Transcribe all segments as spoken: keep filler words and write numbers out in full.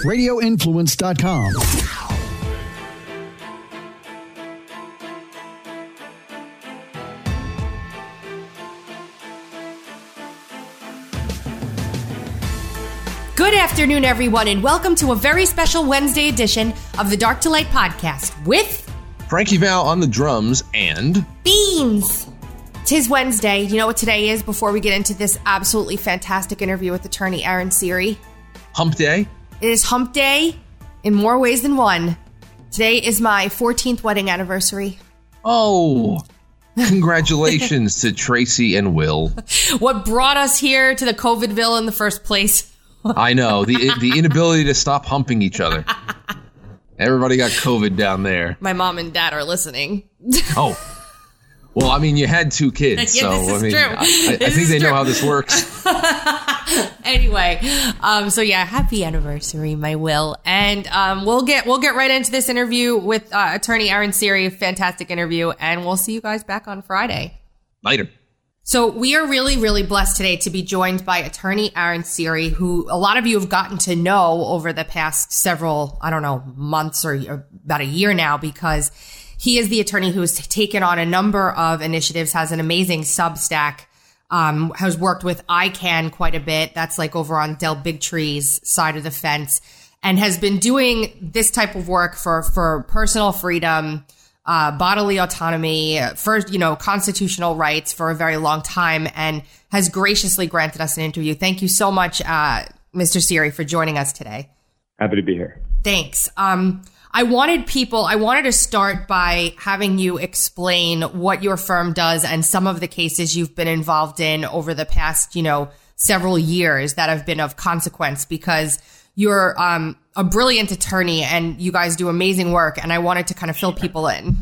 radio influence dot com. Good afternoon, everyone, and welcome to a very special Wednesday edition of the Dark to Light podcast with Frankie Val on the drums and Beans. Tis Wednesday. You know what today is before we get into this absolutely fantastic interview with attorney Aaron Siri? Hump Day. It is Hump Day in more ways than one. Today is my fourteenth wedding anniversary. Oh, congratulations to Tracy and Will. What brought us here to the COVIDville in the first place? I know, the the inability to stop humping each other. Everybody got COVID down there. My mom and dad are listening. Oh. Well, I mean, you had two kids, yeah, so this is I mean, true. I, I think they true. know how this works. Anyway, um, so yeah, happy anniversary, my Will, and um, we'll get we'll get right into this interview with uh, attorney Aaron Siri. Fantastic interview, and we'll see you guys back on Friday. Later. So we are really, really blessed today to be joined by attorney Aaron Siri, who a lot of you have gotten to know over the past several, I don't know, months or, or about a year now, because he is the attorney who has taken on a number of initiatives, has an amazing Substack, um, has worked with I CAN quite a bit. That's like over on Del Bigtree's side of the fence, and has been doing this type of work for, for personal freedom, Uh, bodily autonomy, first, you know, constitutional rights for a very long time, and has graciously granted us an interview. Thank you so much, uh, Mister Siri, for joining us today. Happy to be here. Thanks. Um, I wanted people, I wanted to start by having you explain what your firm does and some of the cases you've been involved in over the past, you know, several years that have been of consequence, because you're um, a brilliant attorney and you guys do amazing work, and I wanted to kind of fill people in.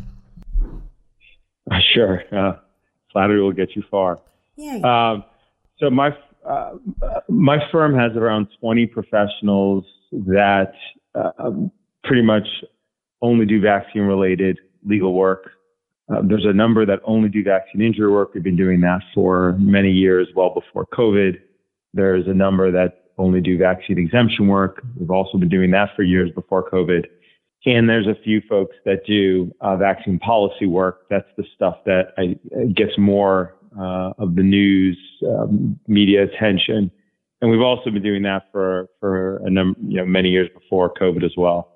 Uh, sure. Uh, flattery will get you far. Yeah. Um, so my uh, my firm has around twenty professionals that uh, pretty much only do vaccine-related legal work. Uh, there's a number that only do vaccine injury work. We've been doing that for many years, well before COVID. There's a number that only do vaccine exemption work. We've also been doing that for years before COVID. And there's a few folks that do uh, vaccine policy work. That's the stuff that I, gets more uh, of the news, um, media attention. And we've also been doing that for, for a number, you know, many years before COVID as well.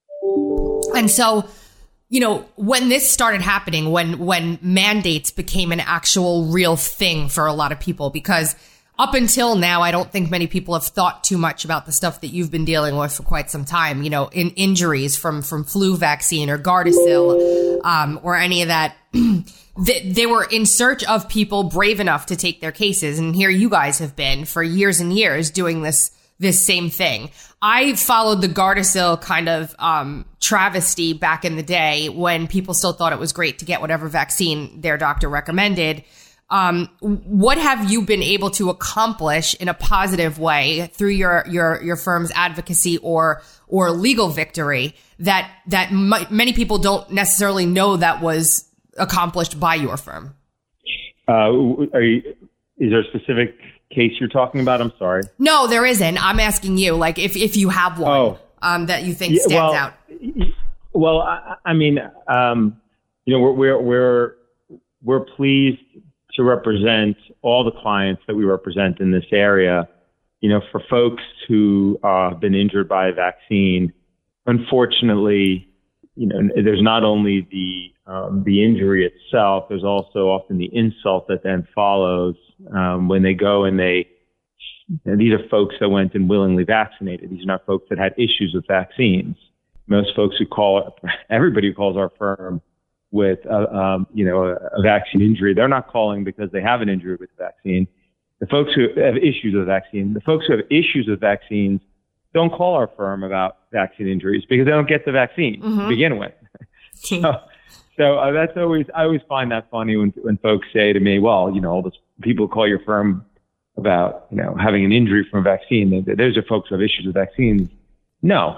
And so, you know, when this started happening, when, when mandates became an actual real thing for a lot of people, because up until now, I don't think many people have thought too much about the stuff that you've been dealing with for quite some time, you know, in injuries from, from flu vaccine or Gardasil, um, or any of that. they, they were in search of people brave enough to take their cases. And here you guys have been for years and years doing this, this same thing. I followed the Gardasil kind of, um, travesty back in the day when people still thought it was great to get whatever vaccine their doctor recommended. Um, what have you been able to accomplish in a positive way through your, your, your firm's advocacy or, or legal victory that, that m- many people don't necessarily know that was accomplished by your firm? Uh, are you, is there a specific case you're talking about? I'm sorry. No, there isn't. I'm asking you, like, if, if you have one, oh. um, that you think yeah, stands well, out. Well, I, I mean, um, you know, we're, we're, we're, we're pleased to represent all the clients that we represent in this area. You know, for folks who uh, have been injured by a vaccine, unfortunately, you know, there's not only the um, the injury itself, there's also often the insult that then follows um, when they go and they, you know, these are folks that went and willingly vaccinated. These are not folks that had issues with vaccines. Most folks who call, everybody who calls our firm with a, um, you know, a, a vaccine injury, they're not calling because they have an injury with the vaccine. The folks who have issues with vaccine, the folks who have issues with vaccines don't call our firm about vaccine injuries because they don't get the vaccine mm-hmm. to begin with. so so uh, that's always, I always find that funny when, when folks say to me, well, you know, all those people call your firm about, you know, having an injury from a vaccine. Those are folks who have issues with vaccines. No,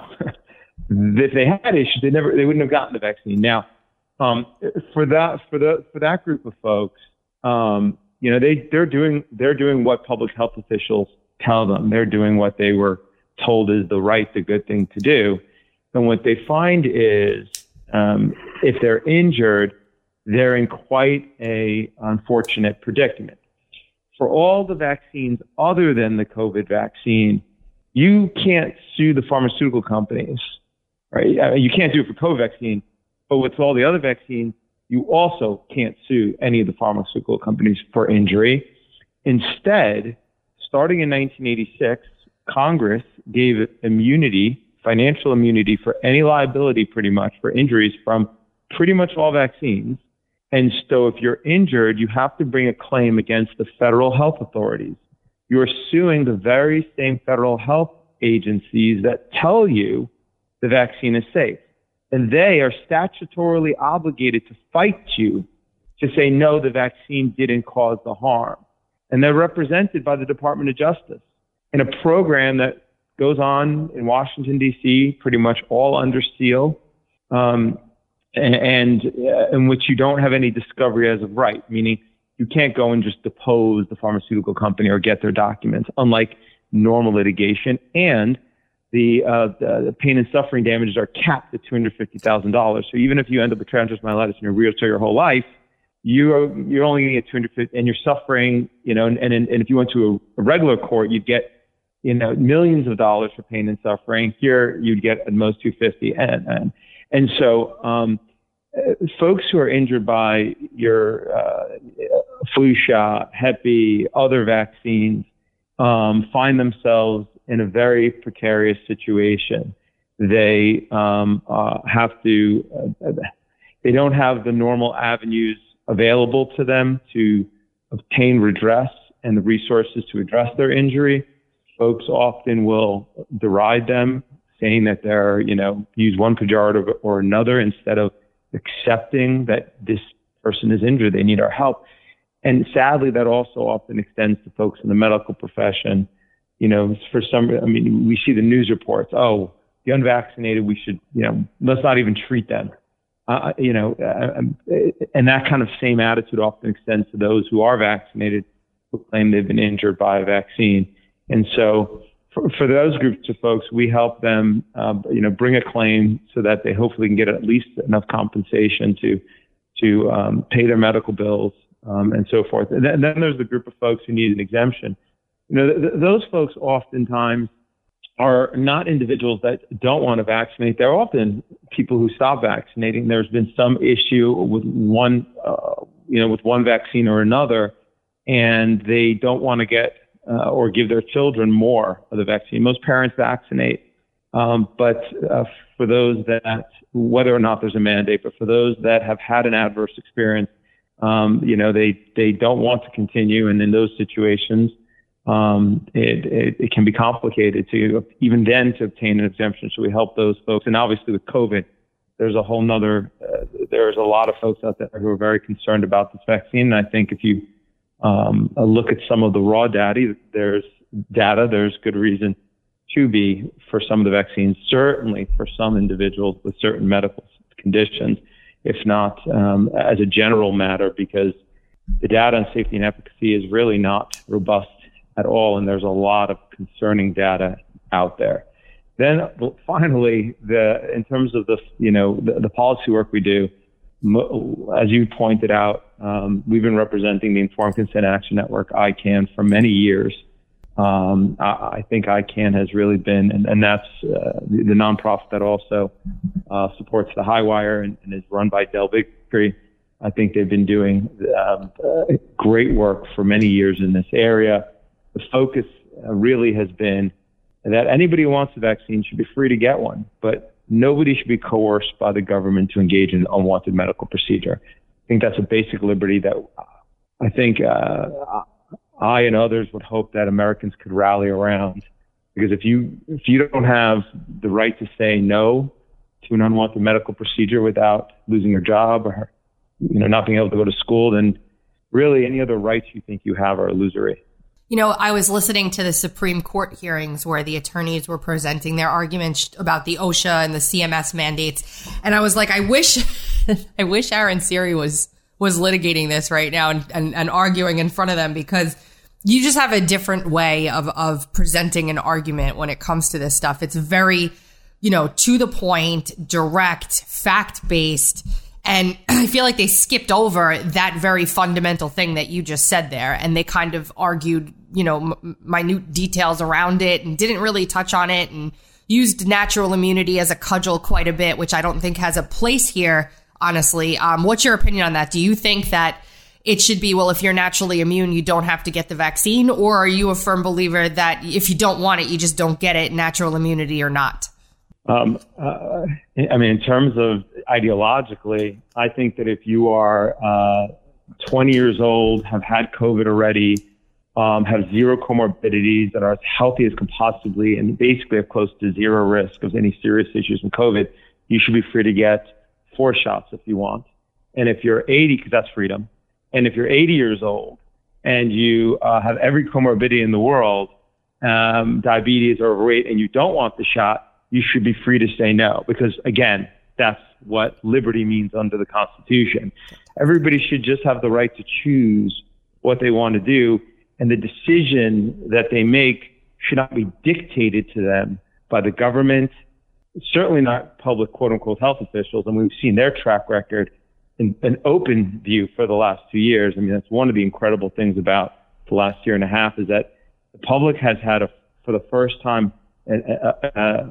if they had issues, they never, they wouldn't have gotten the vaccine. Now, um, for that, for the, for that group of folks, um, you know, they, they're doing, they're doing what public health officials tell them. They're doing what they were told is the right, the good thing to do. And what they find is um, if they're injured, they're in quite a unfortunate predicament. For all the vaccines other than the COVID vaccine, you can't sue the pharmaceutical companies, right? You can't do it for COVID vaccine, but with all the other vaccines, you also can't sue any of the pharmaceutical companies for injury. Instead, starting in nineteen eighty-six, Congress gave immunity, financial immunity for any liability pretty much for injuries from pretty much all vaccines. And so if you're injured, you have to bring a claim against the federal health authorities. You're suing the very same federal health agencies that tell you the vaccine is safe. And they are statutorily obligated to fight you to say, no, the vaccine didn't cause the harm. And they're represented by the Department of Justice in a program that goes on in Washington, D C, pretty much all under seal, um, and, and uh, in which you don't have any discovery as of right, meaning you can't go and just depose the pharmaceutical company or get their documents, unlike normal litigation. And the, uh, the, the pain and suffering damages are capped at two hundred fifty thousand dollars. So even if you end up with transverse myelitis in your wheelchair your whole life, you're, you're only going to get two hundred fifty, and you're suffering, you know, and, and, and if you went to a, a regular court, you'd get, you know, millions of dollars for pain and suffering. Here, you'd get at most two hundred fifty. And, and, and so, um, uh, folks who are injured by your, uh, flu shot, Hep B, other vaccines, um, find themselves in a very precarious situation. They, um, uh, have to, uh, they don't have the normal avenues available to them to obtain redress and the resources to address their injury. Folks often will deride them, saying that they're, you know, use one pejorative or another instead of accepting that this person is injured, they need our help. And sadly, that also often extends to folks in the medical profession. You know, for some, I mean, we see the news reports, oh, the unvaccinated, we should, you know, let's not even treat them. Uh, you know, uh, and that kind of same attitude often extends to those who are vaccinated who claim they've been injured by a vaccine. And so for, for those groups of folks, we help them, uh, you know, bring a claim so that they hopefully can get at least enough compensation to to um, pay their medical bills um, and so forth. And then, and then there's the group of folks who need an exemption. You know, th- th- those folks oftentimes are not individuals that don't want to vaccinate. They're often people who stop vaccinating. There's been some issue with one, uh, you know, with one vaccine or another, and they don't want to get uh, or give their children more of the vaccine. Most parents vaccinate, um, but uh, for those that, whether or not there's a mandate, but for those that have had an adverse experience, um, you know, they they don't want to continue, and in those situations, Um, it, it, it can be complicated to even then to obtain an exemption. So we help those folks. And obviously with COVID, there's a whole nother, uh, there's a lot of folks out there who are very concerned about this vaccine. And I think if you um, look at some of the raw data, there's data, there's good reason to be for some of the vaccines, certainly for some individuals with certain medical conditions, if not um, as a general matter, because the data on safety and efficacy is really not robust at all, and there's a lot of concerning data out there. Then finally, the in terms of the you know the, the policy work we do, as you pointed out, um, we've been representing the Informed Consent Action Network, I CAN, for many years. Um, I, I think I CAN has really been, and, and that's uh, the, the nonprofit that also uh, supports the Highwire and, and is run by Del Bigtree. I think they've been doing um, uh, great work for many years in this area. The focus uh, really has been that anybody who wants a vaccine should be free to get one, but nobody should be coerced by the government to engage in unwanted medical procedure. I think that's a basic liberty that I think uh, I and others would hope that Americans could rally around. Because if you if you don't have the right to say no to an unwanted medical procedure without losing your job or you know not being able to go to school, then really any other rights you think you have are illusory. You know, I was listening to the Supreme Court hearings where the attorneys were presenting their arguments about the OSHA and the C M S mandates. And I was like, I wish, I wish Aaron Siri was, was litigating this right now and, and, and arguing in front of them, because You just have a different way of, of presenting an argument when it comes to this stuff. It's very, you know, to the point, direct, fact-based. And I feel like they skipped over that very fundamental thing that you just said there. And they kind of argued, you know, m- minute details around it and didn't really touch on it and used natural immunity as a cudgel quite a bit, which I don't think has a place here, honestly. Um, what's your opinion on that? Do you think that it should be, well, if you're naturally immune, you don't have to get the vaccine? Or are you a firm believer that if you don't want it, you just don't get it, natural immunity or not? Um, uh, I mean, in terms of ideologically, I think that if you are uh, twenty years old, have had COVID already, um, have zero comorbidities, that are as healthy as can possibly, and basically have close to zero risk of any serious issues from COVID, you should be free to get four shots if you want. And if you're eighty, because that's freedom, and if you're eighty years old and you uh, have every comorbidity in the world, um, diabetes or overweight, and you don't want the shot, you should be free to say no, because again, that's what liberty means under the Constitution. Everybody should just have the right to choose what they want to do, and the decision that they make should not be dictated to them by the government, certainly not public quote-unquote health officials, and we've seen their track record in an open view for the last two years. I mean, that's one of the incredible things about the last year and a half, is that the public has had, a, for the first time, an, a, a,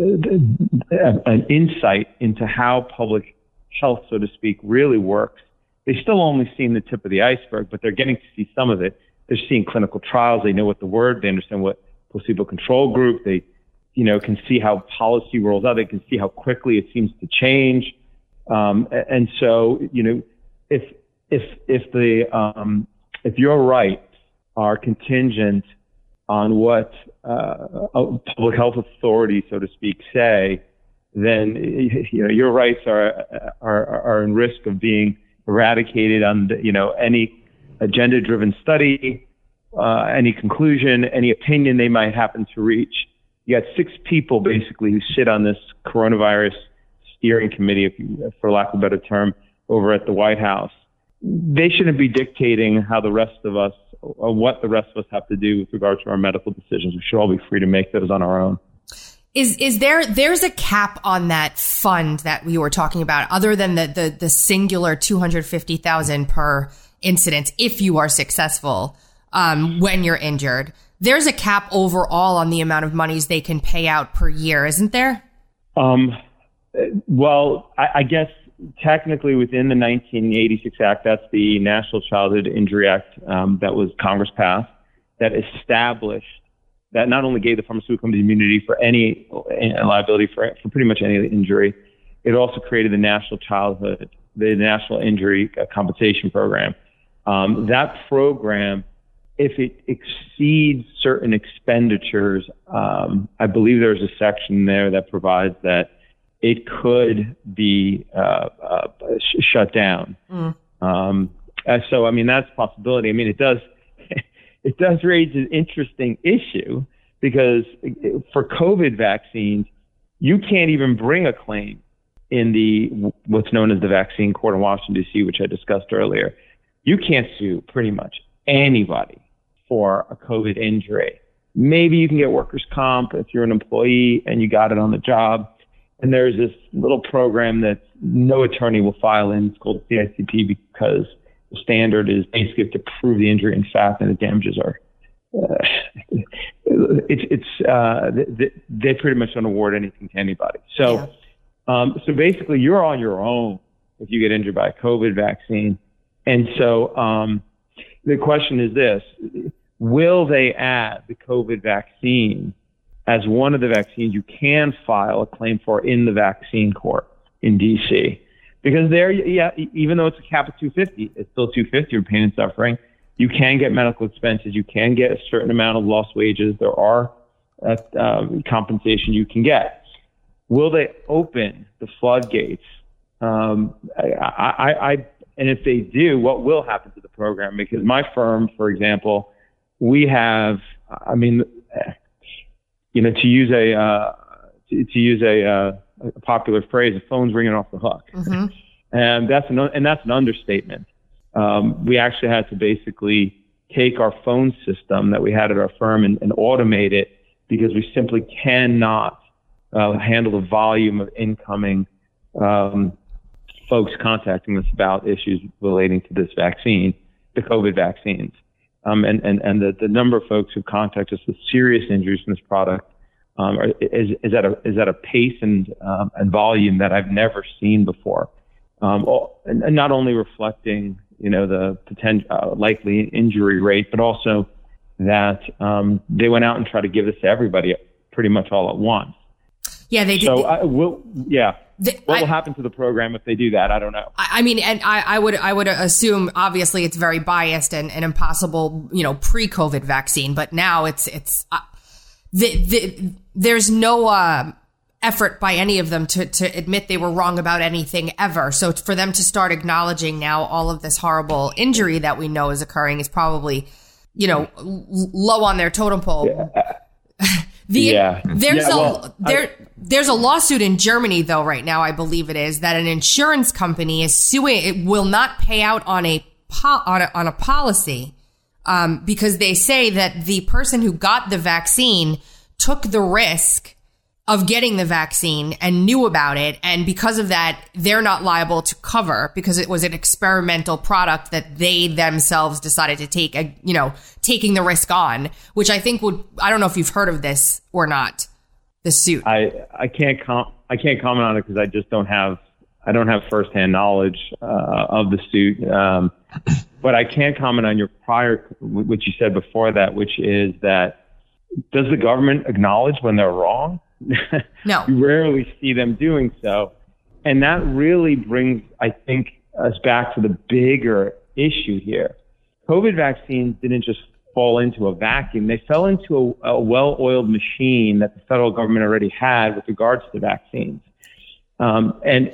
an insight into how public health, so to speak, really works. They still only seen the tip of the iceberg, but they're getting to see some of it. They're seeing clinical trials. They know what the word, they understand what placebo control group, they, you know, can see how policy rolls out. They can see how quickly it seems to change. Um, and so, you know, if, if, if the, um, if your rights are contingent on what uh, public health authorities, so to speak, say, then you know your rights are are are in risk of being eradicated on you know any agenda-driven study, uh, any conclusion, any opinion they might happen to reach. You got six people basically who sit on this coronavirus steering committee, if you, for lack of a better term, over at the White House. They shouldn't be dictating how the rest of us, or what the rest of us have to do with regard to our medical decisions. We should all be free to make those on our own. Is is there there's a cap on that fund that we were talking about, other than the the, the singular two hundred fifty thousand per incident if you are successful um, when you're injured? There's a cap overall on the amount of monies they can pay out per year, isn't there? Um. Well, I, I guess. Technically, within the nineteen eighty-six Act, that's the National Childhood Injury Act um, that was Congress passed, that established, that not only gave the pharmaceutical company immunity for any liability for, for pretty much any injury, it also created the National Childhood, the National Injury Compensation Program. Um, that program, if it exceeds certain expenditures, um, I believe there's a section there that provides that it could be uh, uh, sh- shut down. Mm. Um, so, I mean, that's a possibility. I mean, it does it does raise an interesting issue, because for COVID vaccines, you can't even bring a claim in the what's known as the vaccine court in Washington, D C, which I discussed earlier. You can't sue pretty much anybody for a COVID injury. Maybe you can get workers' comp if you're an employee and you got it on the job. And there's this little program that no attorney will file in. It's called C I C P, because the standard is basically to prove the injury in fact, and the damages are. Uh, it's it's uh, they, they pretty much don't award anything to anybody. So, yeah. um, so basically, you're on your own if you get injured by a COVID vaccine. And so, um, the question is this: will they add the COVID vaccine as one of the vaccines you can file a claim for in the vaccine court in D C? Because there, yeah, even though it's a cap of two hundred fifty, it's still two hundred fifty for pain and suffering. You can get medical expenses. You can get a certain amount of lost wages. There are uh, um, compensation you can get. Will they open the floodgates? Um, I, I, I, and if they do, what will happen to the program? Because my firm, for example, we have, I mean, you know, to use a uh, to, to use a, uh, a popular phrase, the phone's ringing off the hook, mm-hmm. and that's an and that's an understatement. Um, we actually had to basically take our phone system that we had at our firm and, and automate it because we simply cannot uh, handle the volume of incoming um, folks contacting us about issues relating to this vaccine, the COVID vaccines. Um, and and, and the, the number of folks who contact us with serious injuries from this product um, are, is, is, at a, is at a pace and, um, and volume that I've never seen before. Um, and, and not only reflecting, you know, the potential uh, likely injury rate, but also that um, they went out and tried to give this to everybody pretty much all at once. Yeah, they did. So I will, yeah. The, what will I, happen to the program if they do that? I don't know. I mean, and I, I would I would assume obviously it's very biased and, and impossible, you know, pre-COVID vaccine, but now it's it's uh, the, the, there's no uh, effort by any of them to to admit they were wrong about anything ever. So for them to start acknowledging now all of this horrible injury that we know is occurring is probably, you know, low on their totem pole. Yeah. The, yeah. There's yeah, a well, there I, there's a lawsuit in Germany though right now, I believe it is, that an insurance company is suing. It will not pay out on a po- on a, on a policy um, because they say that the person who got the vaccine took the risk of getting the vaccine and knew about it, and because of that, they're not liable to cover because it was an experimental product that they themselves decided to take, a, you know, taking the risk on, which I think would, I don't know if you've heard of this or not, the suit. I, I can't com- I can't comment on it because I just don't have, I don't have firsthand knowledge uh, of the suit. Um, but I can comment on your prior, what you said before that, which is that, does the government acknowledge when they're wrong? No. You rarely see them doing so. And that really brings, I think, us back to the bigger issue here. COVID vaccines didn't just fall into a vacuum. They fell into a, a well-oiled machine that the federal government already had with regards to vaccines. Um, and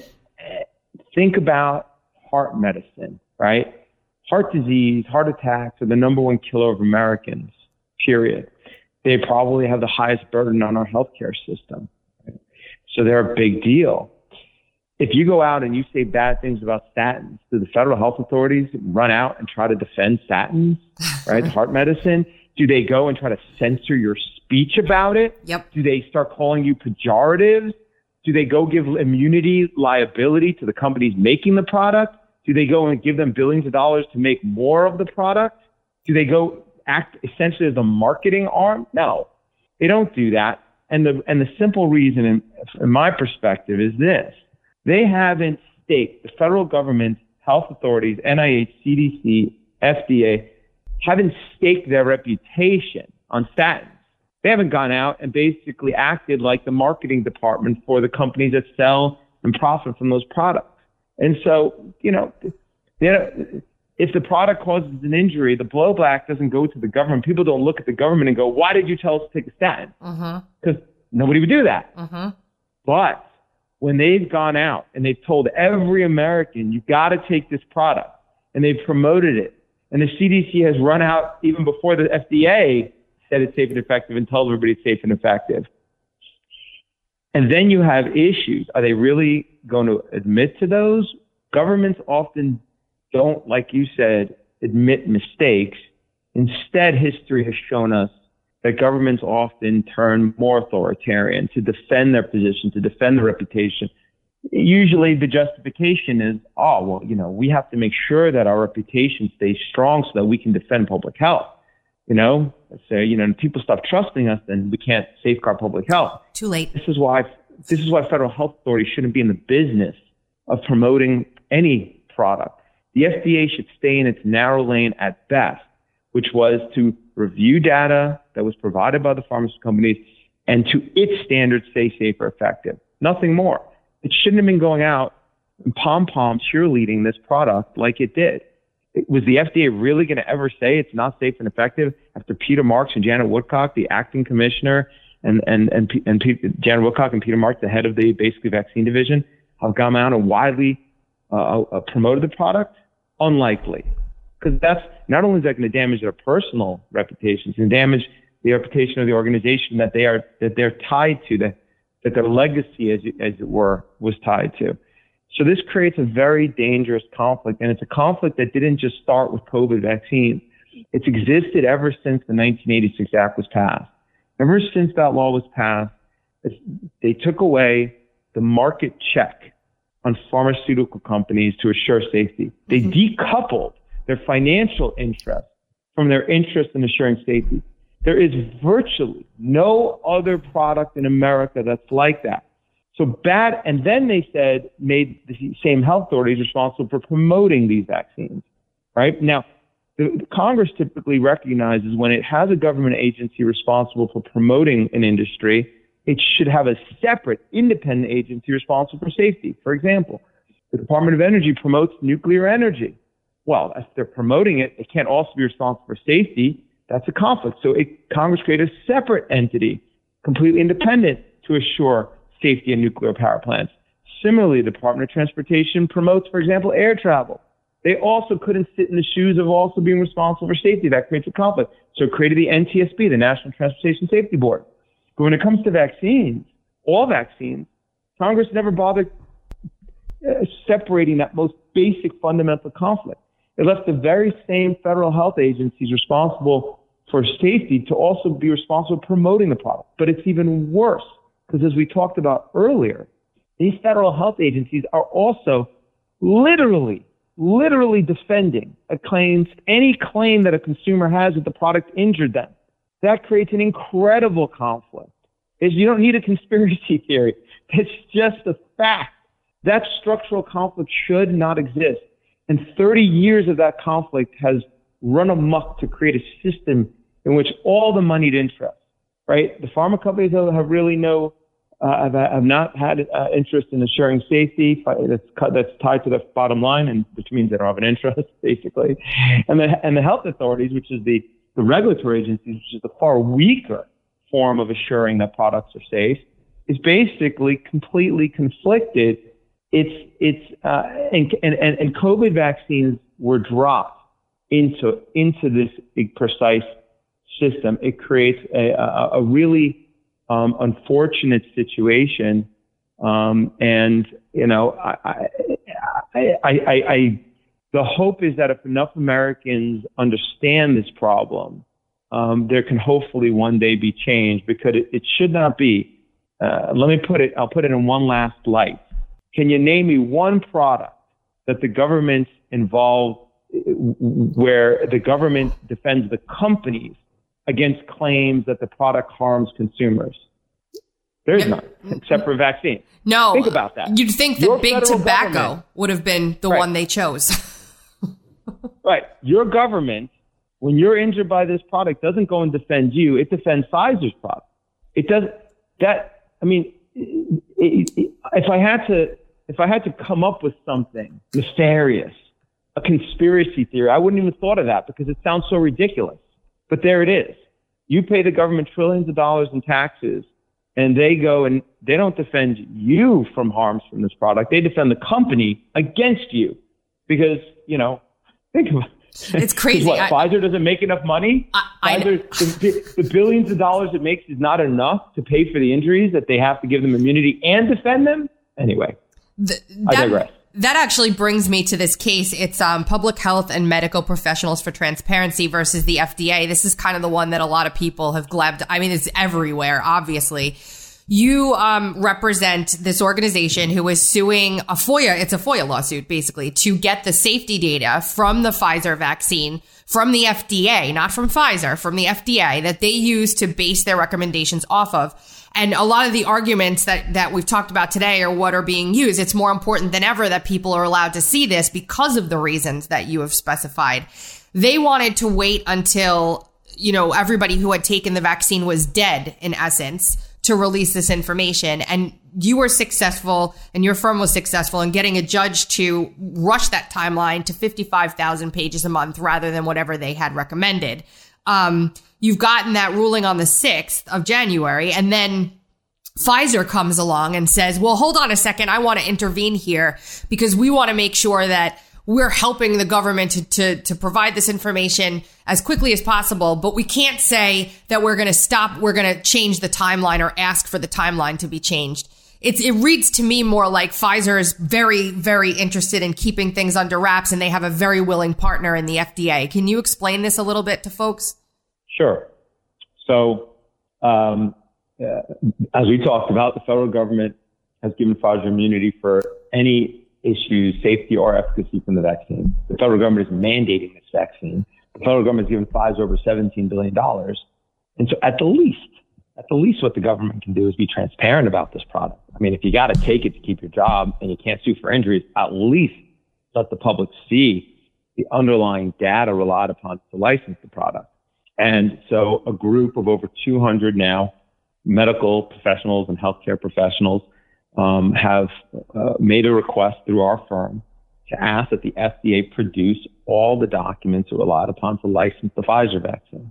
think about heart medicine, right? Heart disease, heart attacks are the number one killer of Americans, period. They probably have the highest burden on our healthcare system. Right? So they're a big deal. If you go out and you say bad things about statins, do the federal health authorities run out and try to defend statins, right? Heart medicine? Do they go and try to censor your speech about it? Yep. Do they start calling you pejoratives? Do they go give immunity liability to the companies making the product? Do they go and give them billions of dollars to make more of the product? Do they go act essentially as a marketing arm? No, they don't do that. And the and the simple reason, in, in my perspective, is this. They haven't staked, the federal government, health authorities, N I H, C D C, F D A, haven't staked their reputation on statins. They haven't gone out and basically acted like the marketing department for the companies that sell and profit from those products. And so, you know, you know if the product causes an injury, the blowback doesn't go to the government. People don't look at the government and go, why did you tell us to take a statin? Because uh-huh. nobody would do that. Uh-huh. But when they've gone out and they've told every American, you got to take this product, and they've promoted it, and the C D C has run out even before the F D A said it's safe and effective and told everybody it's safe and effective. And then you have issues. Are they really going to admit to those? Governments often don't, like you said, admit mistakes. Instead, history has shown us that governments often turn more authoritarian to defend their position, to defend their reputation. Usually the justification is, oh, well, you know, we have to make sure that our reputation stays strong so that we can defend public health. You know, say, you know, if people stop trusting us, then we can't safeguard public health. Too late. This is why, this is why federal health authorities shouldn't be in the business of promoting any product. The F D A should stay in its narrow lane at best, which was to review data that was provided by the pharmaceutical companies and to its standards say safe or effective. Nothing more. It shouldn't have been going out and pom-pom cheerleading this product like it did. It, was the F D A really going to ever say it's not safe and effective after Peter Marks and Janet Woodcock, the acting commissioner, and and and, and P- Janet Woodcock and Peter Marks, the head of the basically vaccine division, have gone out and widely uh, uh, promoted the product? Unlikely. Because that's not only is that going to damage their personal reputations, it's going to damage the reputation of the organization that they are that they're tied to, that that their legacy, as it, as it were, was tied to. So this creates a very dangerous conflict, and it's a conflict that didn't just start with COVID vaccines. It's existed ever since the nineteen eighty-six Act was passed. Ever since that law was passed, they took away the market check on pharmaceutical companies to assure safety. They mm-hmm. decoupled their financial interest from their interest in assuring safety. There is virtually no other product in America that's like that. So bad, and then they said, made the same health authorities responsible for promoting these vaccines, right? Now, the, the Congress typically recognizes when it has a government agency responsible for promoting an industry, it should have a separate independent agency responsible for safety. For example, the Department of Energy promotes nuclear energy. Well, if they're promoting it, it can't also be responsible for safety. That's a conflict. So it, Congress created a separate entity, completely independent, to assure safety in nuclear power plants. Similarly, the Department of Transportation promotes, for example, air travel. They also couldn't sit in the shoes of also being responsible for safety. That creates a conflict. So it created the N T S B, the National Transportation Safety Board. But when it comes to vaccines, all vaccines, Congress never bothered uh, separating that most basic fundamental conflict. It left the very same federal health agencies responsible for safety to also be responsible for promoting the product. But it's even worse because, as we talked about earlier, these federal health agencies are also literally, literally defending a claim, any claim that a consumer has that the product injured them. That creates an incredible conflict. Is you don't need a conspiracy theory. It's just a fact. That structural conflict should not exist. And thirty years of that conflict has run amok to create a system in which all the moneyed interest, right? The pharma companies have really no, uh, have, have not had uh, interest in assuring safety that's, that's tied to the bottom line, and which means they don't have an interest, basically. And the, and the health authorities, which is the, the regulatory agencies, which is the far weaker form of assuring that products are safe, is basically completely conflicted. It's, it's, uh, and, and, and COVID vaccines were dropped into, into this precise system. It creates a, a, a really, um, unfortunate situation. Um, and, you know, I, I, I, I, I, the hope is that if enough Americans understand this problem, um, there can hopefully one day be change, because it, it should not be, uh, let me put it, I'll put it in one last light. Can you name me one product that the government involved where the government defends the companies against claims that the product harms consumers? There's none, except for vaccine. No. Think about that. You'd think that Your big tobacco government would have been the right. one they chose. Right. Your government, when you're injured by this product, doesn't go and defend you. It defends Pfizer's product. It does that. I mean, it, it, it, if I had to, if I had to come up with something nefarious, a conspiracy theory, I wouldn't even thought of that because it sounds so ridiculous. But there it is. You pay the government trillions of dollars in taxes, and they go and they don't defend you from harms from this product. They defend the company against you because, you know, think about it. It's crazy. What, I, Pfizer doesn't make enough money? I, I Pfizer, the, the billions of dollars it makes is not enough to pay for the injuries that they have to give them immunity and defend them? Anyway, the, I that, digress. That actually brings me to this case. It's um, Public Health and Medical Professionals for Transparency versus the F D A. This is kind of the one that a lot of people have glabbed. I mean, it's everywhere, obviously. You um, represent this organization who is suing a FOIA. It's a FOIA lawsuit, basically, to get the safety data from the Pfizer vaccine from the F D A, not from Pfizer, from the F D A, that they use to base their recommendations off of. And a lot of the arguments that, that we've talked about today are what are being used. It's more important than ever that people are allowed to see this because of the reasons that you have specified. They wanted to wait until, you know, everybody who had taken the vaccine was dead, in essence, to release this information. And you were successful, and your firm was successful in getting a judge to rush that timeline to fifty-five thousand pages a month rather than whatever they had recommended. Um, you've gotten that ruling on the sixth of January, and then Pfizer comes along and says, well, hold on a second. I want to intervene here because we want to make sure that we're helping the government to, to, to provide this information as quickly as possible. But we can't say that we're going to stop. We're going to change the timeline or ask for the timeline to be changed. it's, it reads to me more like Pfizer is very, very interested in keeping things under wraps, and they have a very willing partner in the F D A. Can you explain this a little bit to folks? Sure. So, um, uh, as we talked about, the federal government has given Pfizer immunity for any issues, safety or efficacy from the vaccine. The federal government is mandating this vaccine. The federal government has given Pfizer over seventeen billion dollars. And so at the least, at the least what the government can do is be transparent about this product. I mean, if you got to take it to keep your job and you can't sue for injuries, at least let the public see the underlying data relied upon to license the product. And so a group of over two hundred now medical professionals and healthcare professionals um, have uh, made a request through our firm to ask that the F D A produce all the documents relied upon to license the Pfizer vaccine.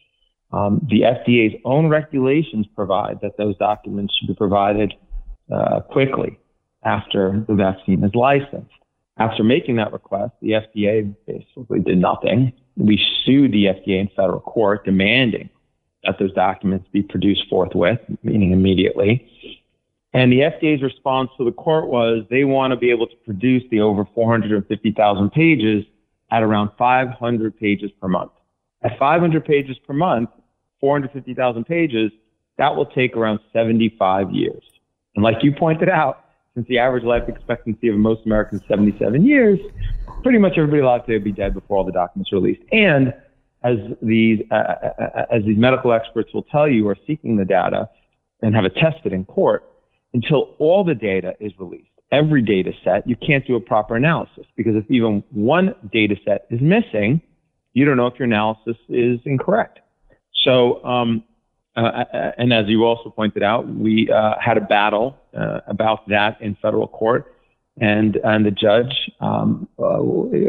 Um, the F D A's own regulations provide that those documents should be provided uh, quickly after the vaccine is licensed. After making that request, the F D A basically did nothing. We sued the F D A in federal court demanding that those documents be produced forthwith, meaning immediately. And the F D A's response to the court was they want to be able to produce the over four hundred fifty thousand pages at around five hundred pages per month. At five hundred pages per month, four hundred fifty thousand pages, that will take around seventy-five years. And like you pointed out, since the average life expectancy of most Americans is seventy-seven years, pretty much everybody allowed to be dead before all the documents are released. And as these, uh, as these medical experts will tell you, are seeking the data and have it tested in court, until all the data is released, every data set, you can't do a proper analysis, because if even one data set is missing, you don't know if your analysis is incorrect. So, um, uh, and as you also pointed out, we uh, had a battle uh, about that in federal court, and and the judge, um, uh,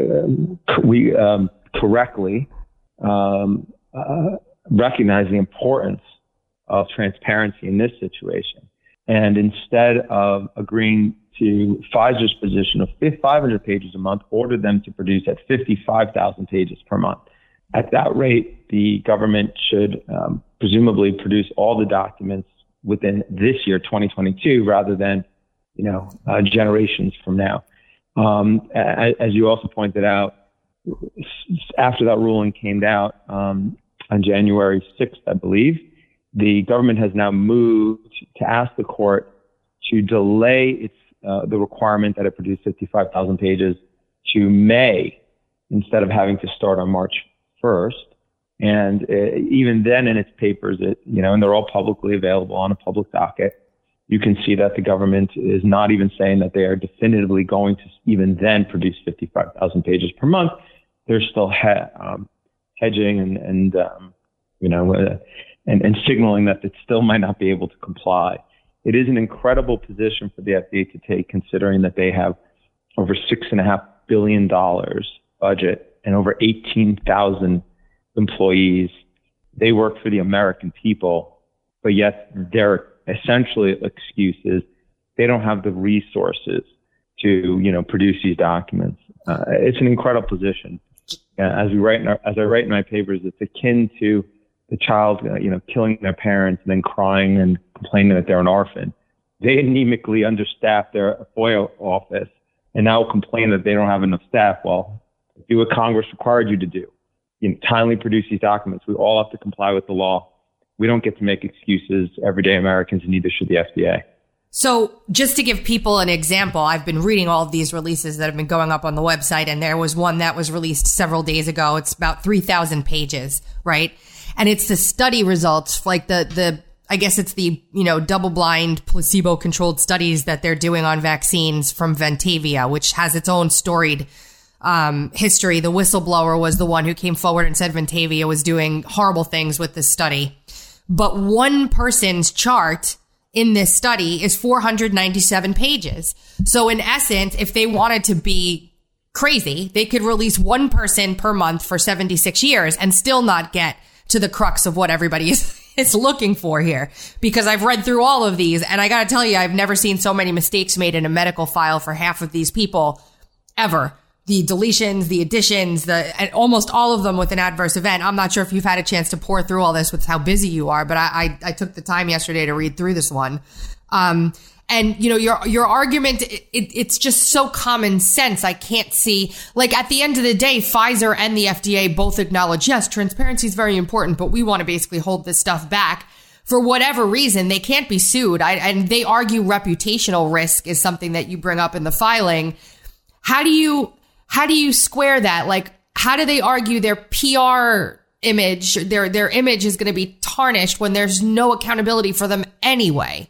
we um, correctly um, uh, recognized the importance of transparency in this situation. And instead of agreeing to Pfizer's position of five hundred pages a month, ordered them to produce at fifty-five thousand pages per month. At that rate, the government should um, presumably produce all the documents within this year, twenty twenty-two, rather than, you know, uh, generations from now. Um, as, as you also pointed out, after that ruling came out um, on January sixth, I believe, the government has now moved to ask the court to delay its uh, the requirement that it produce fifty-five thousand pages to May instead of having to start on March first. And uh, even then in its papers, it, you know, and they're all publicly available on a public docket, you can see that the government is not even saying that they are definitively going to even then produce fifty-five thousand pages per month. They're still he- um, hedging and, and um, you know, uh, and, and signaling that it still might not be able to comply. It is an incredible position for the F D A to take, considering that they have over six and a half billion dollars budget and over eighteen thousand employees. They work for the American people, but yet their essentially excuse is they don't have the resources to, you know, produce these documents. Uh, it's an incredible position. Uh, as we write in our, as I write in my papers, it's akin to the child, uh, you know, killing their parents and then crying and complaining that they're an orphan. They anemically understaff their FOIA office and now complain that they don't have enough staff. Well, do what Congress required you to do. You know, timely produce these documents. We all have to comply with the law. We don't get to make excuses, everyday Americans, and neither should the F D A. So just to give people an example, I've been reading all of these releases that have been going up on the website, and there was one that was released several days ago. It's about three thousand pages, right? And it's the study results, like the, the, I guess it's the, you know, double blind placebo controlled studies that they're doing on vaccines from Ventavia, which has its own storied um, history. The whistleblower was the one who came forward and said Ventavia was doing horrible things with this study. But one person's chart in this study is four hundred ninety-seven pages. So in essence, if they wanted to be crazy, they could release one person per month for seventy-six years and still not get to the crux of what everybody is, is looking for here. Because I've read through all of these, and I got to tell you, I've never seen so many mistakes made in a medical file for half of these people ever. The deletions, the additions, the and almost all of them with an adverse event. I'm not sure if you've had a chance to pour through all this with how busy you are, but I, I, I took the time yesterday to read through this one. Um, And, you know, your your argument, it, it, it's just so common sense. I can't see, like, at the end of the day, Pfizer and the F D A both acknowledge, yes, transparency is very important, but we want to basically hold this stuff back. For whatever reason, they can't be sued. I, and they argue reputational risk is something that you bring up in the filing. How do you, how do you square that? Like, how do they argue their P R image, their, their image is going to be tarnished when there's no accountability for them anyway?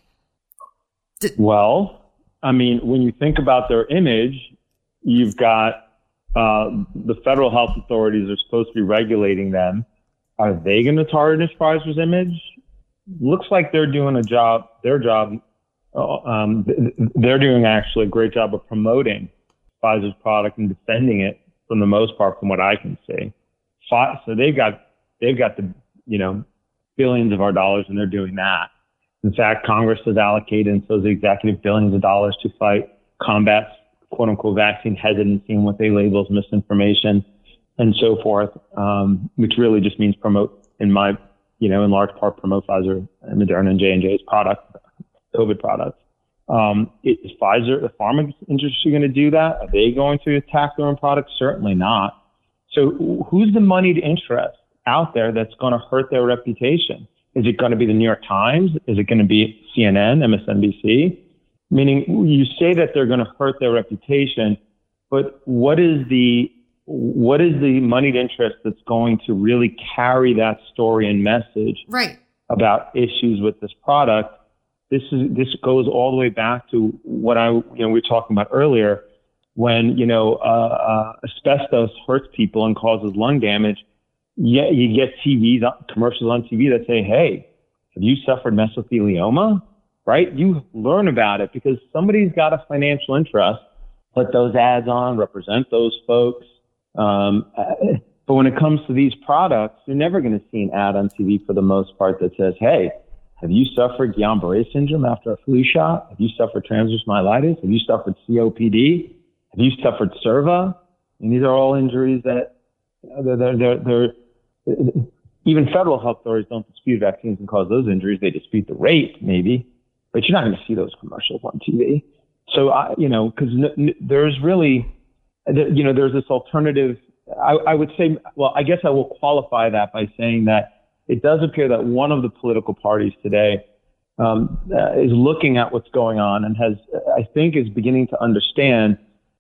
Well, I mean, when you think about their image, you've got uh, the federal health authorities are supposed to be regulating them. Are they going to tarnish Pfizer's image? Looks like they're doing a job, their job. Uh, um, they're doing actually a great job of promoting Pfizer's product and defending it for the most part, from what I can see. So they've got, they've got the, you know, billions of our dollars, and they're doing that. In fact, Congress has allocated, and so has the executive, billions of dollars to fight, combat, quote unquote, vaccine hesitancy and what they label as misinformation and so forth, um, which really just means promote, in my, you know, in large part, promote Pfizer and Moderna and J and J's product, COVID products. Um, is Pfizer, the pharma industry, going to do that? Are they going to attack their own products? Certainly not. So who's the moneyed interest out there that's going to hurt their reputation? Is it going to be the New York Times? Is it going to be C N N, M S N B C? Meaning, you say that they're going to hurt their reputation, but what is the what is the moneyed interest that's going to really carry that story and message right. about issues with this product? This is this goes all the way back to what I you know we were talking about earlier, when you know uh, uh, asbestos hurts people and causes lung damage. Yeah, you get T Vs, commercials on T V that say, hey, have you suffered mesothelioma? Right? You learn about it because somebody's got a financial interest. Put those ads on, represent those folks. Um, but when it comes to these products, you're never going to see an ad on T V for the most part that says, hey, have you suffered Guillain-Barré syndrome after a flu shot? Have you suffered transverse myelitis? Have you suffered C O P D? Have you suffered S I R V A? And these are all injuries that they're, they're, they're, they're even federal health authorities don't dispute vaccines can cause those injuries. They dispute the rate, maybe, but you're not going to see those commercials on T V. So, I, you know, because n- n- there's really, you know, there's this alternative. I, I would say, well, I guess I will qualify that by saying that it does appear that one of the political parties today um, uh, is looking at what's going on and has, I think, is beginning to understand,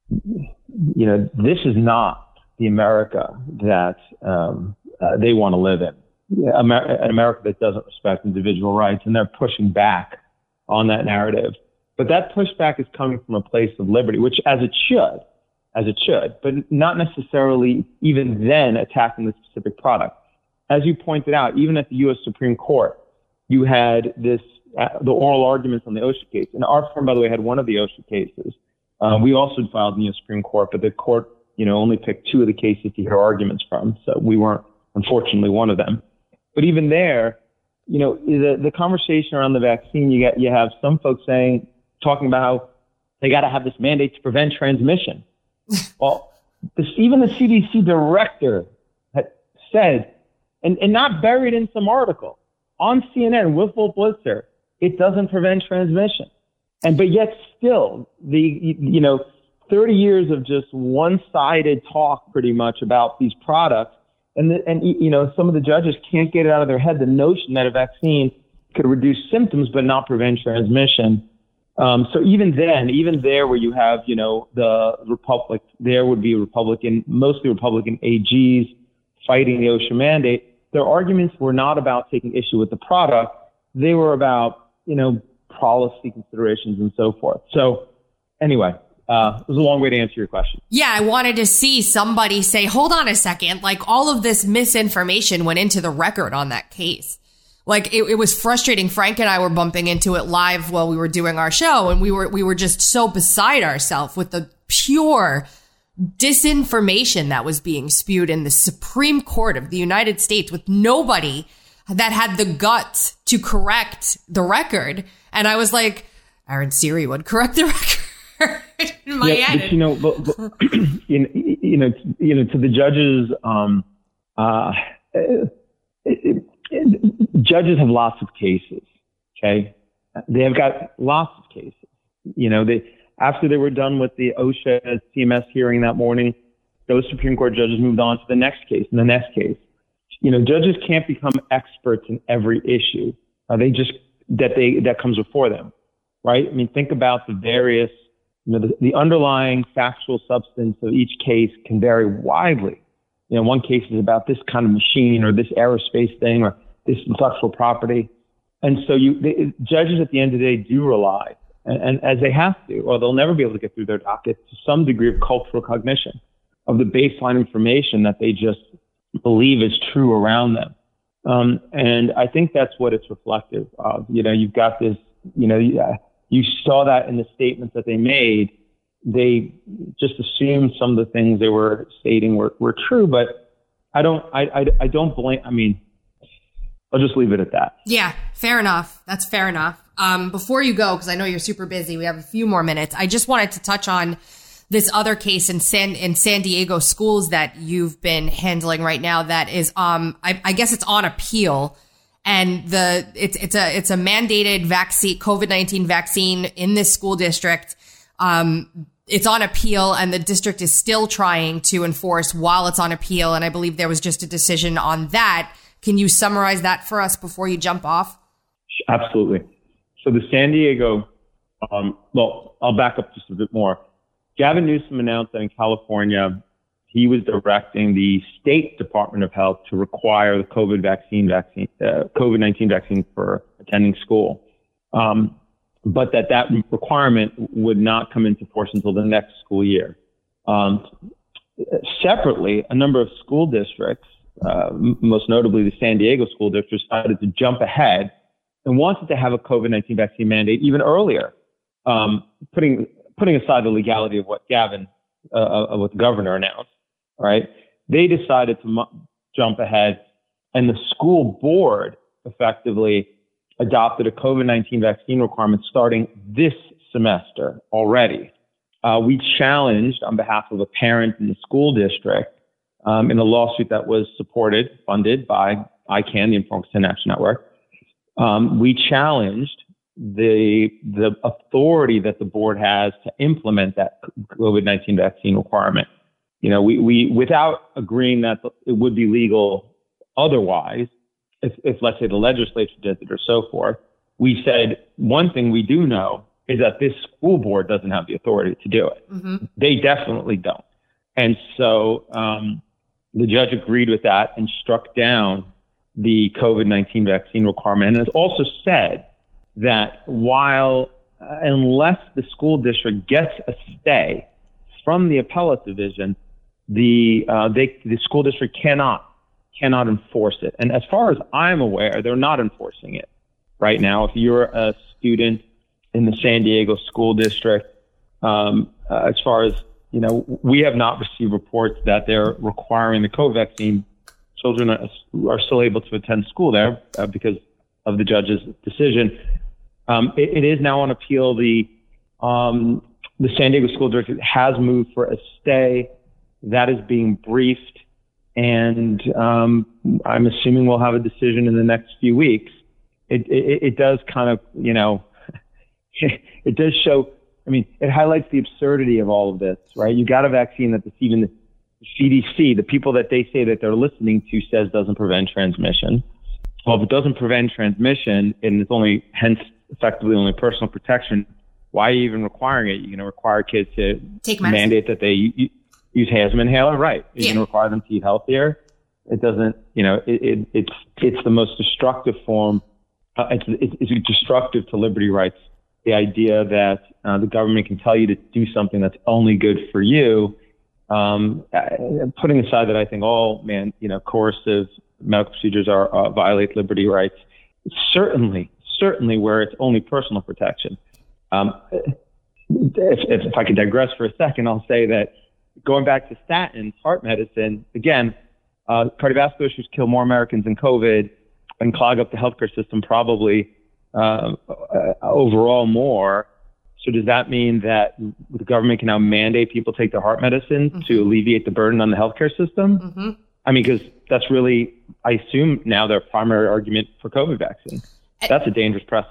you know, this is not the America that um, uh, they want to live in. Amer- an America that doesn't respect individual rights, and they're pushing back on that narrative. But that pushback is coming from a place of liberty, which as it should, as it should, but not necessarily even then attacking the specific product. As you pointed out, even at the U S Supreme Court, you had this, uh, the oral arguments on the OSHA case. And our firm, by the way, had one of the OSHA cases. Um, we also filed in the U S Supreme Court, but the court, you know, only picked two of the cases to hear arguments from. So we weren't, unfortunately, one of them. But even there, you know, the, the conversation around the vaccine, you get, you have some folks saying, talking about how they got to have this mandate to prevent transmission. Well, this, even the C D C director had said, and, and not buried in some article on C N N with Wolf Blitzer, it doesn't prevent transmission. And, but yet still the, you know, thirty years of just one-sided talk pretty much about these products. And, the, and, you know, some of the judges can't get it out of their head, the notion that a vaccine could reduce symptoms but not prevent transmission. Um, so even then, even there where you have, you know, the Republic, there would be Republican, mostly Republican A Gs fighting the OSHA mandate. Their arguments were not about taking issue with the product. They were about, you know, policy considerations and so forth. So anyway, uh, it was a long way to answer your question. Yeah, I wanted to see somebody say, hold on a second, like all of this misinformation went into the record on that case. Like it, it was frustrating. Frank and I were bumping into it live while we were doing our show, and we were we were just so beside ourselves with the pure disinformation that was being spewed in the Supreme Court of the United States, with nobody that had the guts to correct the record. And I was like, Aaron Siri would correct the record in my yeah, head. But, you know, but, but, you know, you know, you know, to the judges, um, uh, it, it, it, judges have lots of cases. Okay, they have got lots of cases. You know, they, after they were done with the OSHA C M S hearing that morning, those Supreme Court judges moved on to the next case and the next case. You know, judges can't become experts in every issue. Uh, they just, that they, that comes before them, right? I mean, think about the various, you know, the, the underlying factual substance of each case can vary widely. You know, one case is about this kind of machine or this aerospace thing or this intellectual property. And so you, the, judges at the end of the day do rely, and, and as they have to, or they'll never be able to get through their docket, to some degree of cultural cognition of the baseline information that they just believe is true around them. Um, and I think that's what it's reflective of. You know, you've got this, you know, you saw that in the statements that they made. They just assumed some of the things they were stating were, were true, but I don't, I, I, I don't blame, I mean, I'll just leave it at that. Yeah, fair enough. That's fair enough. Um, before you go, because I know you're super busy, we have a few more minutes. I just wanted to touch on this other case in San in San Diego schools that you've been handling right now. That is, um, I, I guess it's on appeal, and the it's it's a it's a mandated vaccine, COVID nineteen vaccine in this school district. Um, it's on appeal, and the district is still trying to enforce while it's on appeal. And I believe there was just a decision on that. Can you summarize that for us before you jump off? Absolutely. So the San Diego, um, well, I'll back up just a bit more. Gavin Newsom announced that in California, he was directing the state Department of Health to require the COVID vaccine, vaccine, uh, COVID nineteen vaccine for attending school. Um, but that that requirement would not come into force until the next school year. Um, separately, a number of school districts, uh, most notably the San Diego school district, decided to jump ahead and wanted to have a COVID nineteen vaccine mandate even earlier, um, putting putting aside the legality of what Gavin, uh, of what the governor announced, right? They decided to mu- jump ahead, and the school board effectively adopted a COVID nineteen vaccine requirement starting this semester already. Uh, we challenged on behalf of a parent in the school district um, in a lawsuit that was supported, funded by I CAN, the Informed Consent Action Network. Um, we challenged the the authority that the board has to implement that COVID nineteen vaccine requirement. You know, we, we without agreeing that it would be legal otherwise, if, if let's say the legislature did it or so forth, we said one thing we do know is that this school board doesn't have the authority to do it. Mm-hmm. They definitely don't. And so um, the judge agreed with that and struck down the COVID nineteen vaccine requirement, and has also said that while, uh, unless the school district gets a stay from the appellate division, the uh, they, the school district cannot cannot enforce it. And as far as I'm aware, they're not enforcing it right now. If you're a student in the San Diego school district, um, uh, as far as you know, we have not received reports that they're requiring the COVID vaccine. Children are, are still able to attend school there uh, because of the judge's decision. Um, it, it is now on appeal. The um, the San Diego School District has moved for a stay. That is being briefed, and um, I'm assuming we'll have a decision in the next few weeks. It, it, it does kind of, you know, it does show. I mean, it highlights the absurdity of all of this, right? You got a vaccine that the, even the C D C, the people that they say that they're listening to, says doesn't prevent transmission. Well, if it doesn't prevent transmission, and it's only, hence, effectively only personal protection, why are you even requiring it? You're going to require kids to Take mandate that they u- use Hasm inhaler, right? You're yeah. going to require them to eat healthier. It doesn't, you know, it, it, it's it's the most destructive form. Uh, it's, it's, it's destructive to liberty rights. The idea that uh, the government can tell you to do something that's only good for you. Um, putting aside that I think all man, you know, coercive medical procedures are uh, violate liberty rights. Certainly, certainly where it's only personal protection. Um, if, if, if I could digress for a second, I'll say that going back to statins, heart medicine, again, uh, cardiovascular issues kill more Americans than COVID and clog up the healthcare system probably uh, uh, overall more. So does that mean that the government can now mandate people take their heart medicine mm-hmm. to alleviate the burden on the healthcare system? Mm-hmm. I mean, because that's really, I assume now their primary argument for COVID vaccine. That's a dangerous precedent.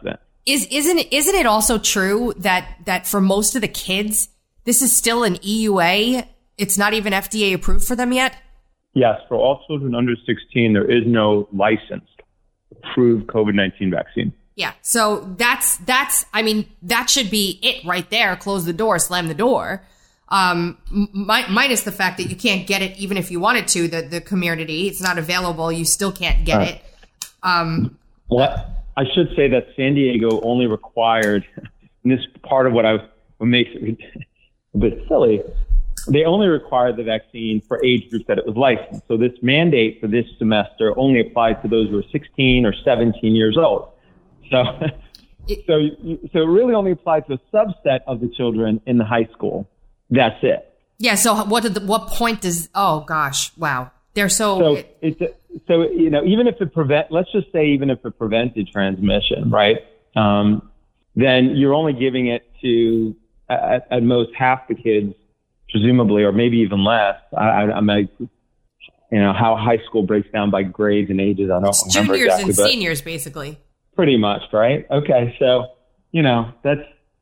is isn't isn't it also true that that for most of the kids, this is still an E U A? It's not even F D A approved for them yet? Yes, for all children under sixteen, there is no licensed approved COVID nineteen vaccine. Yeah. So that's, that's, I mean, that should be it right there. Close the door, slam the door. Um, mi- minus the fact that you can't get it even if you wanted to, the, the community, it's not available. You still can't get right. it. Um, well, I should say that San Diego only required, and this is part of what I, what makes it a bit silly. They only required the vaccine for age groups that it was licensed. So this mandate for this semester only applied to those who are sixteen or seventeen years old. So, so, so it really only applies to a subset of the children in the high school. That's it. Yeah. So what did the, what point does, oh gosh, wow. They're so, so it's, a, so, you know, even if it prevent, let's just say, even if it prevented transmission, right? Um, then you're only giving it to at, at most half the kids, presumably, or maybe even less. I, I, I'm a, you know, how high school breaks down by grades and ages. I don't it's remember juniors exactly, and seniors, basically. Pretty much, right? Okay, so, you know, that's...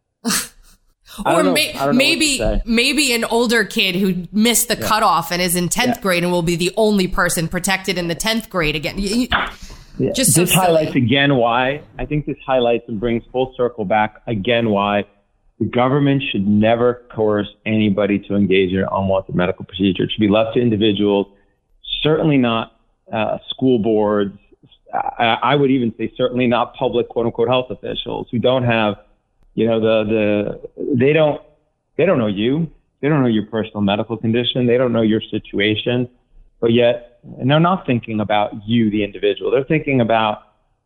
or may, maybe maybe an older kid who missed the yeah. cutoff and is in tenth yeah. grade and will be the only person protected in the tenth grade again. You, yeah. Just so this silly. highlights again why, I think this highlights and brings full circle back again why the government should never coerce anybody to engage in an unwanted medical procedure. It should be left to individuals, certainly not uh, school boards. I, I would even say certainly not public quote unquote health officials who don't have, you know, the, the, they don't, they don't know you. They don't know your personal medical condition. They don't know your situation, but yet, and they're not thinking about you, the individual. They're thinking about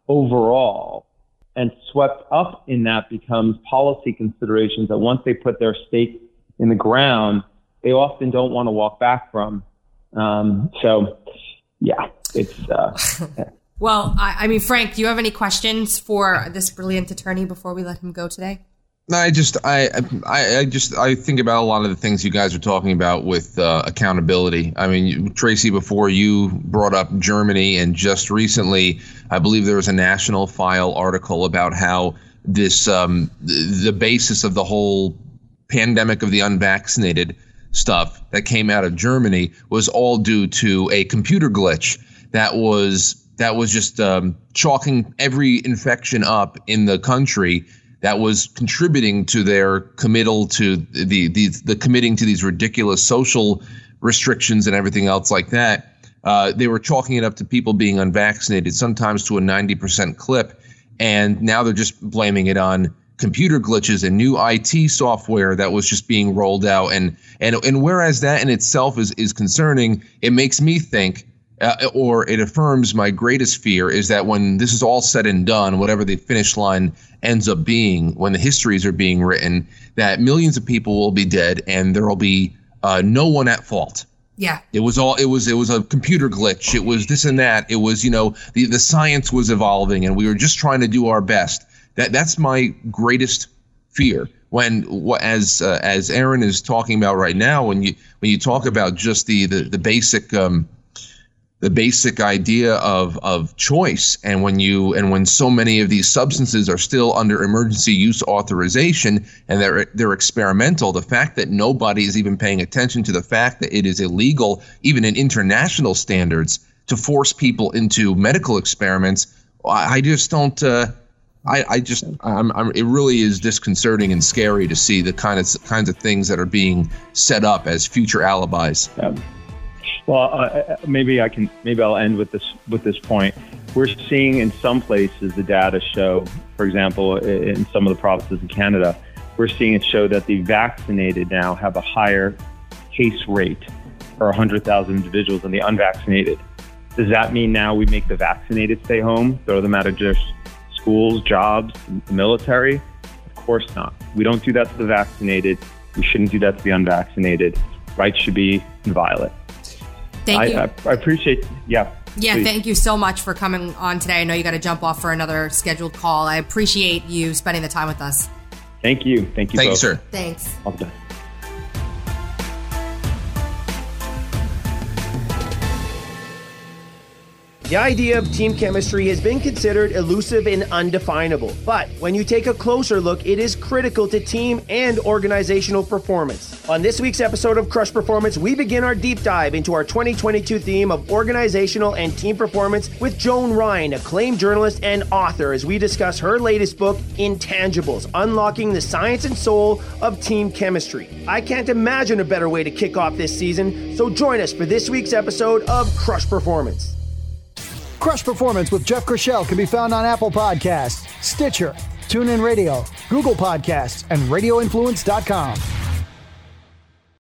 overall, and swept up in that becomes policy considerations that once they put their stake in the ground, they often don't want to walk back from. Um, so yeah, it's, uh, Well, I, I mean, Frank, do you have any questions for this brilliant attorney before we let him go today? No, I just, I, I, I just, I think about a lot of the things you guys are talking about with uh, accountability. I mean, you, Tracy, before you brought up Germany, and just recently, I believe there was a National File article about how this, um, the, the basis of the whole pandemic of the unvaccinated stuff that came out of Germany was all due to a computer glitch that was. That was just um, chalking every infection up in the country that was contributing to their committal to the, the the committing to these ridiculous social restrictions and everything else like that. Uh, they were chalking it up to people being unvaccinated, sometimes to a ninety percent clip. And now they're just blaming it on computer glitches and new I T software that was just being rolled out. And and and whereas that in itself is is concerning, it makes me think. Uh, or it affirms my greatest fear is that when this is all said and done, whatever the finish line ends up being, when the histories are being written, that millions of people will be dead and there will be uh, no one at fault. Yeah, it was all it was. It was a computer glitch. It was this and that. It was, you know, the the science was evolving and we were just trying to do our best. That that's my greatest fear. When as uh, as Aaron is talking about right now, when you when you talk about just the the, the basic. Um, the basic idea of, of choice. And when you, and when so many of these substances are still under emergency use authorization and they're, they're experimental, the fact that nobody is even paying attention to the fact that it is illegal, even in international standards, to force people into medical experiments, I, I just don't, uh, I, I just, I'm, I'm, it really is disconcerting and scary to see the kind of kinds of things that are being set up as future alibis. Yeah. Well, uh, maybe I can. Maybe I'll end with this. With this point, we're seeing in some places the data show. For example, in some of the provinces in Canada, we're seeing it show that the vaccinated now have a higher case rate per one hundred thousand individuals than the unvaccinated. Does that mean now we make the vaccinated stay home, throw them out of just schools, jobs, the military? Of course not. We don't do that to the vaccinated. We shouldn't do that to the unvaccinated. Rights should be inviolate. Thank I, you. I, I appreciate, yeah. Yeah, please. Thank you so much for coming on today. I know you got to jump off for another scheduled call. I appreciate you spending the time with us. Thank you. Thank you Thank both. you, sir. Thanks. All the best. The idea of team chemistry has been considered elusive and undefinable, but when you take a closer look, it is critical to team and organizational performance. On this week's episode of Crush Performance, we begin our deep dive into our twenty twenty-two theme of organizational and team performance with Joan Ryan, acclaimed journalist and author, as we discuss her latest book, Intangibles: Unlocking the Science and Soul of Team Chemistry. I can't imagine a better way to kick off this season, so join us for this week's episode of Crush Performance. Crush Performance with Jeff Chrishell can be found on Apple Podcasts, Stitcher, TuneIn Radio, Google Podcasts, and radio influence dot com.